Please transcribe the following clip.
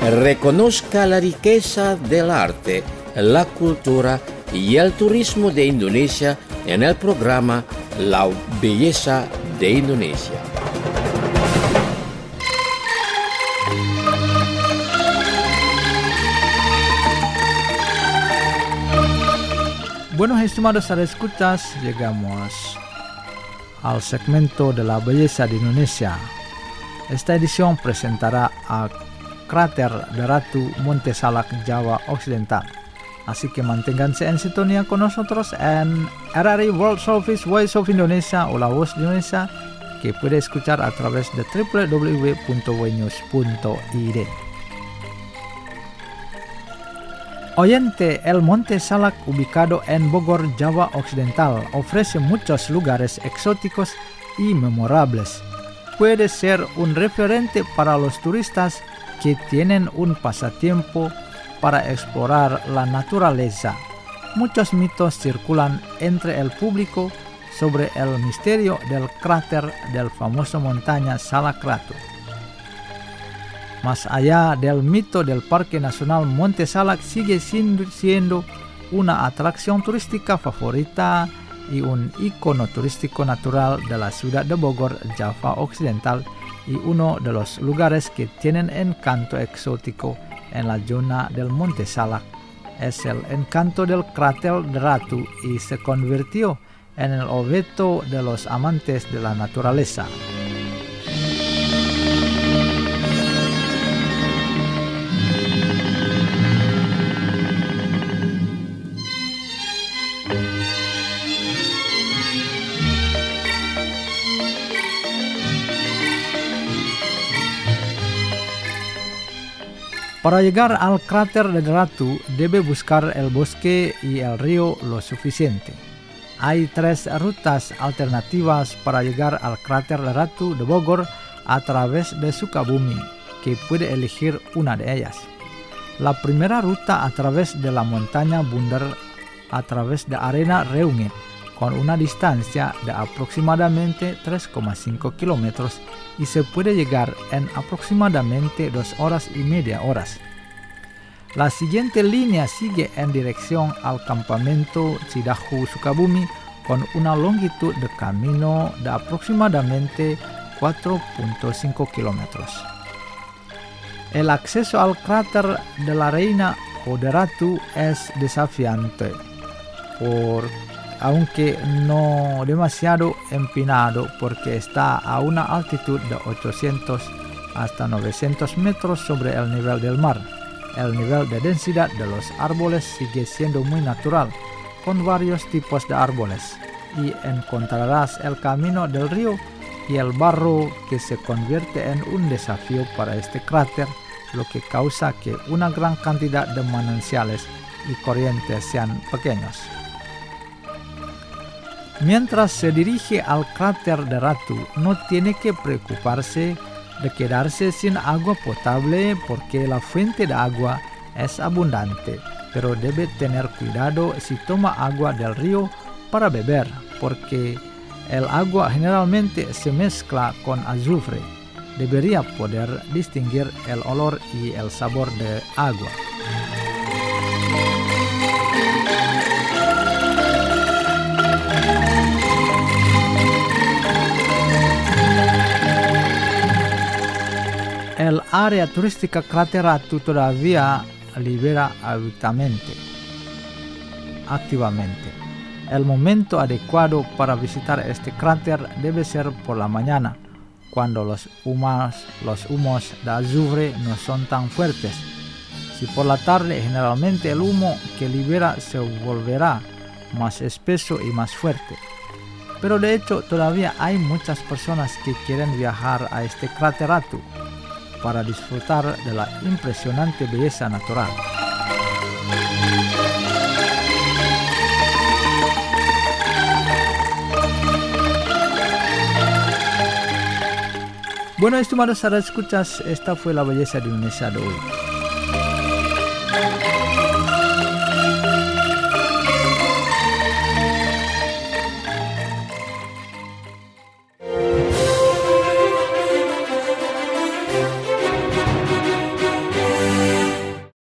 Reconozca la riqueza del arte, la cultura y el turismo de Indonesia en el programa La Belleza de Indonesia. Bueno, estimados escuchas, llegamos al segmento de la belleza de Indonesia. Esta edición presentará a cráter de Ratu Monte Salak, Java Occidental. Así que manténganse en sintonía con nosotros en RRI World Service Voice of Indonesia o La Voz de Indonesia, que puede escuchar a través de www.wnews.id. Oyente, el Monte Salak, ubicado en Bogor, Java Occidental, ofrece muchos lugares exóticos y memorables. Puede ser un referente para los turistas que tienen un pasatiempo para explorar la naturaleza. Muchos mitos circulan entre el público sobre el misterio del cráter del famoso montaña Salak Ratu. Más allá del mito del Parque Nacional Monte Salak, sigue siendo una atracción turística favorita y un icono turístico natural de la ciudad de Bogor, Java Occidental, y uno de los lugares que tienen encanto exótico en la zona del Monte Salak. Es el encanto del cráter de Ratu y se convirtió en el objeto de los amantes de la naturaleza. Para llegar al cráter de Ratu, debe buscar el bosque y el río lo suficiente. Hay 3 rutas alternativas para llegar al cráter de Ratu de Bogor a través de Sukabumi, que puede elegir una de ellas. La primera ruta a través de la montaña Bundar, a través de arena Reungit, con una distancia de aproximadamente 3,5 kilómetros y se puede llegar en aproximadamente 2 horas y media. La siguiente línea sigue en dirección al campamento Cidahu Sukabumi con una longitud de camino de aproximadamente 4,5 kilómetros. El acceso al cráter de la Reina o de Ratu es desafiante, aunque no demasiado empinado, porque está a una altitud de 800 hasta 900 metros sobre el nivel del mar. El nivel de densidad de los árboles sigue siendo muy natural, con varios tipos de árboles, y encontrarás el camino del río y el barro que se convierte en un desafío para este cráter, lo que causa que una gran cantidad de manantiales y corrientes sean pequeños. Mientras se dirige al cráter de Ratu, no tiene que preocuparse de quedarse sin agua potable porque la fuente de agua es abundante, pero debe tener cuidado si toma agua del río para beber, porque el agua generalmente se mezcla con azufre. Debería poder distinguir el olor y el sabor de agua. El área turística cráter Ratu todavía libera activamente. El momento adecuado para visitar este cráter debe ser por la mañana, cuando los humos de azufre no son tan fuertes. Si por la tarde, generalmente el humo que libera se volverá más espeso y más fuerte. Pero de hecho todavía hay muchas personas que quieren viajar a este cráter Ratu para disfrutar de la impresionante belleza natural. Bueno, estimados escuchas, esta fue la belleza de Indonesia de hoy.